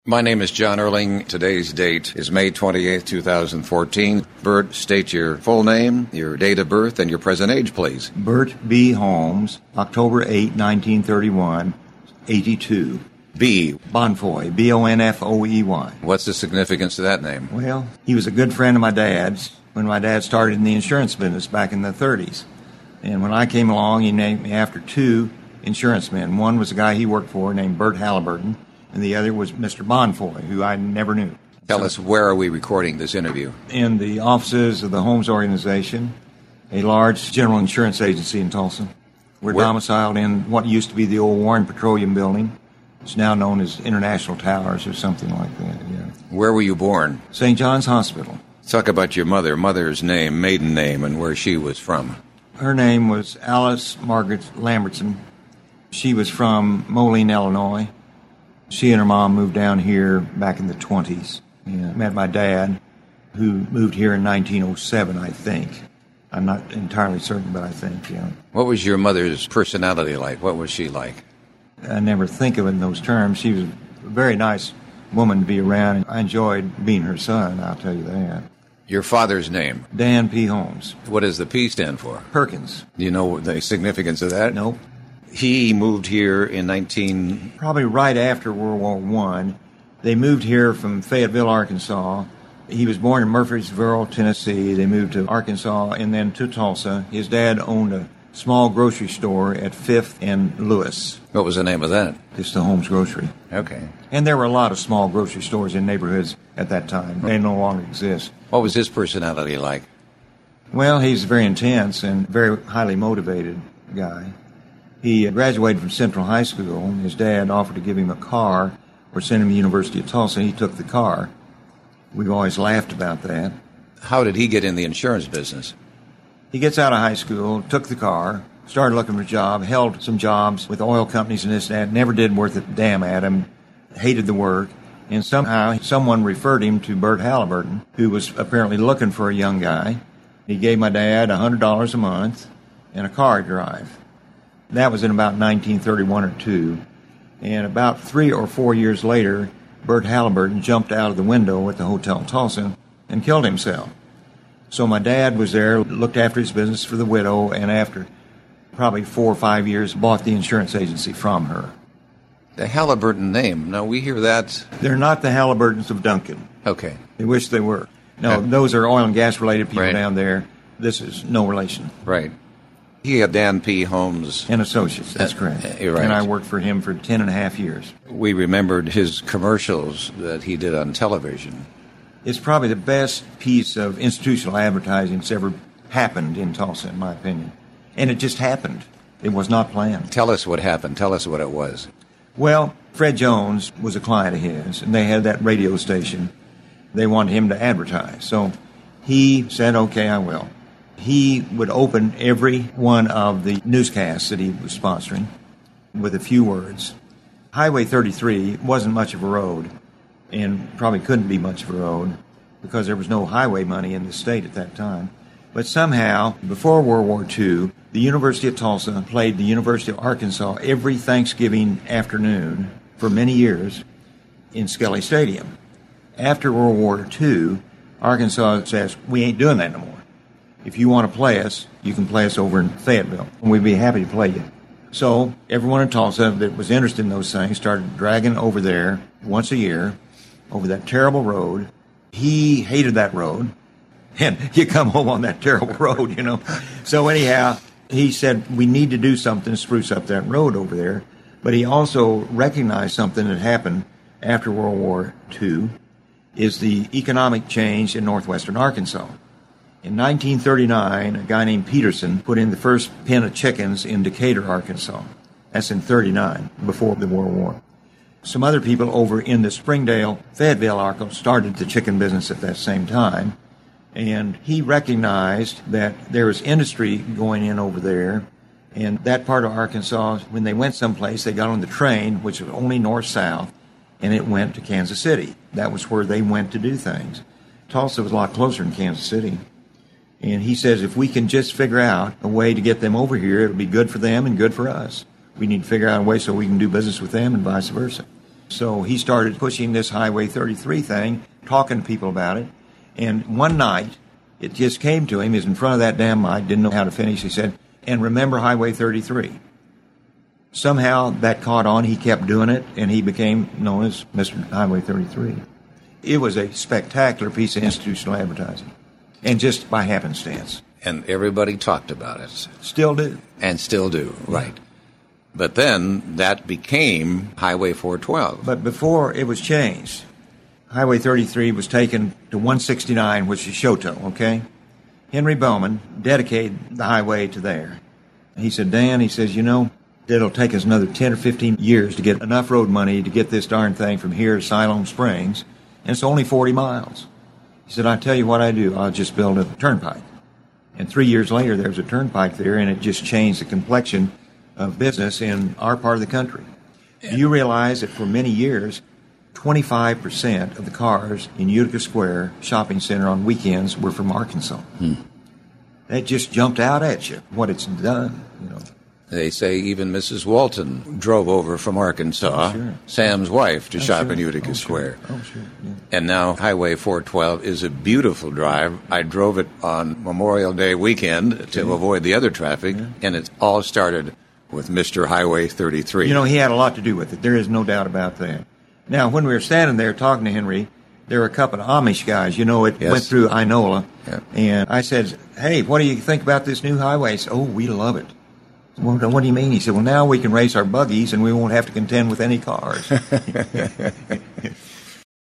My name is John Erling. Today's date is May 28, 2014. Bert, state your full name, your date of birth, and your present age, please. Bert B. Holmes, October 8, 1931, 82. B. Bonfoy, B-O-N-F-O-E-Y. What's the significance of that name? Well, he was a good friend of my dad's when my dad started in the insurance business back in the 30s. And when I came along, he named me after two insurance men. One was a guy he worked for named Bert Halliburton, and the other was Mr. Bonfoy, who I never knew. Tell us, where are we recording this interview? In the offices of the Holmes Organization, a large general insurance agency in Tulsa. We're domiciled in what used to be the old Warren Petroleum Building. It's now known as International Towers or something like that, yeah. Where were you born? St. John's Hospital. Talk about your mother's name, maiden name, and where she was from. Her name was Alice Margaret Lambertson. She was from Moline, Illinois. She and her mom moved down here back in the 20s. Yeah. Met my dad, who moved here in 1907, I think. I'm not entirely certain, but I think, yeah. What was your mother's personality like? What was she like? I never think of it in those terms. She was a very nice woman to be around. I enjoyed being her son, I'll tell you that. Your father's name? Dan P. Holmes. What does the P stand for? Perkins. Do you know the significance of that? Nope. He moved here in Probably right after World War I. They moved here from Fayetteville, Arkansas. He was born in Murfreesboro, Tennessee. They moved to Arkansas and then to Tulsa. His dad owned a small grocery store at 5th and Lewis. What was the name of that? It's the Holmes Grocery. Okay. And there were a lot of small grocery stores in neighborhoods at that time. They no longer exist. What was his personality like? Well, he's very intense and very highly motivated guy. He graduated from Central High School. His dad offered to give him a car or send him to the University of Tulsa, and he took the car. We've always laughed about that. How did he get in the insurance business? He gets out of high school, took the car, started looking for a job, held some jobs with oil companies and this and that, never did worth a damn at him, hated the work, and somehow someone referred him to Bert Halliburton, who was apparently looking for a young guy. He gave my dad $100 a month and a car to drive. That was in about 1931 or 2. And about 3 or 4 years later, Bert Halliburton jumped out of the window at the Hotel Tulsa and killed himself. So my dad was there, looked after his business for the widow, and after probably 4 or 5 years, bought the insurance agency from her. The Halliburton name. Now, we hear that. They're not the Halliburtons of Duncan. Okay. They wish they were. No, those are oil and gas related people Right. down there. This is no relation. Right. He had Dan P. Holmes. And Associates, that's correct. You're right. And I worked for him for 10 and a half years. We remembered his commercials that he did on television. It's probably the best piece of institutional advertising that's ever happened in Tulsa, in my opinion. And it just happened. It was not planned. Tell us what happened. Tell us what it was. Well, Fred Jones was a client of his, and they had that radio station. They wanted him to advertise. So he said, okay, I will. He would open every one of the newscasts that he was sponsoring with a few words. Highway 33 wasn't much of a road, and probably couldn't be much of a road because there was no highway money in the state at that time. But somehow, before World War II, the University of Tulsa played the University of Arkansas every Thanksgiving afternoon for many years in Skelly Stadium. After World War II, Arkansas says, we ain't doing that no more. If you want to play us, you can play us over in Fayetteville, and we'd be happy to play you. So everyone in Tulsa that was interested in those things started dragging over there once a year over that terrible road. He hated that road, and you come home on that terrible road, you know. So anyhow, he said, we need to do something to spruce up that road over there. But he also recognized something that happened after World War II, is the economic change in northwestern Arkansas. In 1939, a guy named Peterson put in the first pen of chickens in Decatur, Arkansas. That's in 39, before the World War. Some other people over in the Springdale, Fayetteville, Arkansas, started the chicken business at that same time. And he recognized that there was industry going in over there. And that part of Arkansas, when they went someplace, they got on the train, which was only north-south, and it went to Kansas City. That was where they went to do things. Tulsa was a lot closer than Kansas City. And he says, if we can just figure out a way to get them over here, it'll be good for them and good for us. We need to figure out a way so we can do business with them and vice versa. So he started pushing this Highway 33 thing, talking to people about it. And one night, it just came to him. He was in front of that damn mic, didn't know how to finish. He said, and remember Highway 33. Somehow that caught on. He kept doing it, and he became known as Mr. Highway 33. It was a spectacular piece of institutional advertising, and just by happenstance. And everybody talked about it. Still do. And still do, right. But then that became Highway 412. But before it was changed, Highway 33 was taken to 169, which is Choteau, okay? Henry Bowman dedicated the highway to there. He said, Dan, he says, you know, it'll take us another 10 or 15 years to get enough road money to get this darn thing from here to Siloam Springs, and it's only 40 miles. He said, I tell you what I do, I'll just build a turnpike. And 3 years later, there's a turnpike there, and it just changed the complexion of business in our part of the country. Do you realize that for many years, 25% of the cars in Utica Square Shopping Center on weekends were from Arkansas? That just jumped out at you, what it's done, you know. They say even Mrs. Walton drove over from Arkansas, sure. Sam's wife, to shop sure. in Utica Square. Sure. Oh, sure. Yeah. And now Highway 412 is a beautiful drive. I drove it on Memorial Day weekend to avoid the other traffic, and it all started with Mr. Highway 33. You know, he had a lot to do with it. There is no doubt about that. Now, when we were standing there talking to Henry, there were a couple of Amish guys. You know, it went through Inola. Yeah. And I said, hey, what do you think about this new highway? He said, oh, we love it. Well, what do you mean? He said, well, now we can race our buggies and we won't have to contend with any cars.